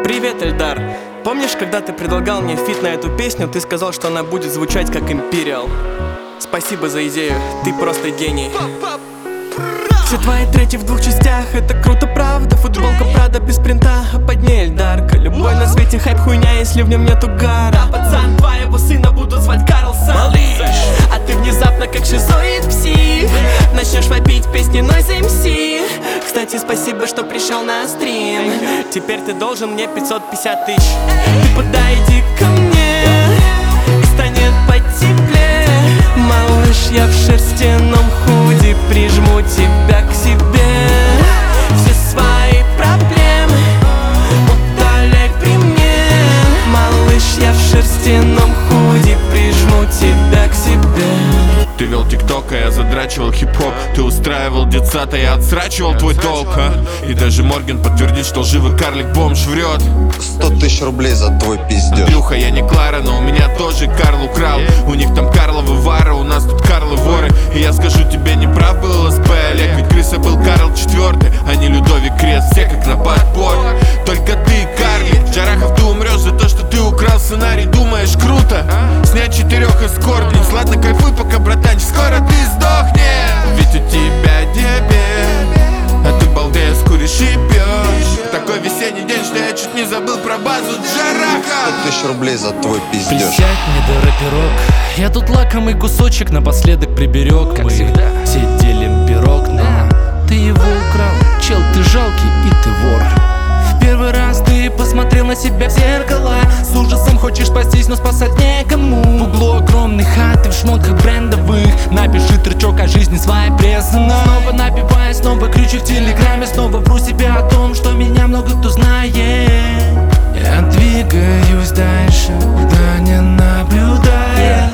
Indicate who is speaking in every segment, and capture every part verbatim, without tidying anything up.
Speaker 1: Привет, Эльдар. Помнишь, когда ты предлагал мне фит на эту песню, ты сказал, что она будет звучать как Imperial. Спасибо за идею, ты просто гений. Все твои треки в двух частях, это круто, правда. Футболка Прада без принта, а под ней Эльдарка. Любой на свете хайп хуйня, если в нем нету гара. Да, пацан, твоего сына будут звать Карлсон. Малыш, а ты внезапно как шизоид псих начнешь вопить песни Noise эм си. Кстати, спасибо, что пришел на стрим. Теперь ты должен мне пятьсот пятьдесят тысяч. Ты подойди ко мне, и станет потеплее. Малыш, я в шерстяном худи, прижму тебя к себе. Все свои проблемы удаляй при мне. Малыш, я в шерстяном худи, прижму тебя к себе.
Speaker 2: Ты вел тикток, а я задрачивал хип-хоп. Ты устраивал детсад, а я отсрачивал твой толк, а? И даже Морген подтвердит, что лживый карлик-бомж врет.
Speaker 3: Сто тысяч рублей за твой пиздеж.
Speaker 2: Андрюха, я не Клара, но у меня тоже Карл украл. У них там Карловы вары, у нас тут Карлы воры. И я скажу тебе, не прав был СП Олег, ведь крыса был Карл четвёртый, а не Людовик Крест. Все как на подбор, только ты карлик. Джарахов, ты умрешь за то, что ты украл сценарий. Думаешь, круто? Снять четырех эскортниц. Ладно, кайфуй пока, братанчик, скоро ты сдохнешь. Ведь у тебя диабет, а ты балдеешь, куришь и пьешь. Такой весенний день, что я чуть не забыл про базу Джараха.
Speaker 3: Сто тысяч рублей за твой пиздеж.
Speaker 4: Присядь мне, да рэперок, я тут лакомый кусочек напоследок приберег. Как Мы всегда все делим пирог, но ты его украл. Чел, ты жалкий и ты вор. В первый раз ты посмотрел на себя в зеркало. С ужасом хочешь спастись, но спасать некому. В углу огромной хаты в шмотках брендовых. Напиши тречок о жизни своей прессанной. Снова напиваюсь, снова кричу в телеграме. Снова вру себе о том, что меня много кто знает. Я двигаюсь дальше, да не наблюдая.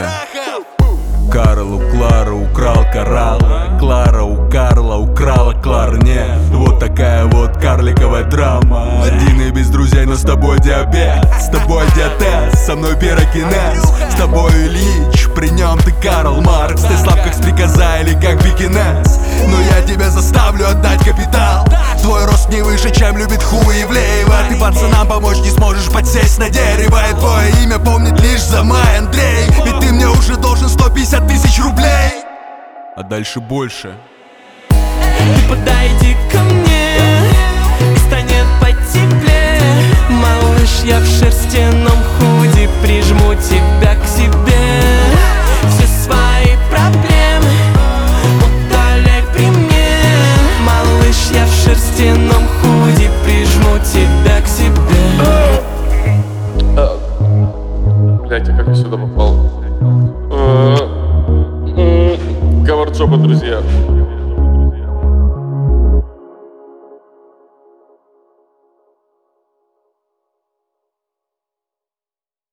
Speaker 5: Карл у Клары украл коралл, Клара у Карла украла кларнет. Вот такая вот карликовая драма. Один и без друзей, но с тобой диабет. С тобой диатез, со мной пирокинез. С тобой Ильич, при нем ты Карл Маркс. Ты слаб как стрекоза или как пекинес, но я тебя заставлю отдать капитал. Твой рост не выше, чем любит Хуевлеева. Ты пацанам помочь не сможешь подсесть на дерево. И твое имя помнит лишь за май Андрей. Ведь ты мне уже должен сто пятьдесят тысяч рублей. А дальше больше.
Speaker 1: Ты подойди ко мне, и станет потеплее. Малыш, я в шерстяном худи, прижму тебя к себе. Все свои проблемы удаляй при мне. Малыш, я в шерстяном худи, прижму тебя к себе.
Speaker 6: Блять, а как я сюда попал? Гаварджоба, друзья.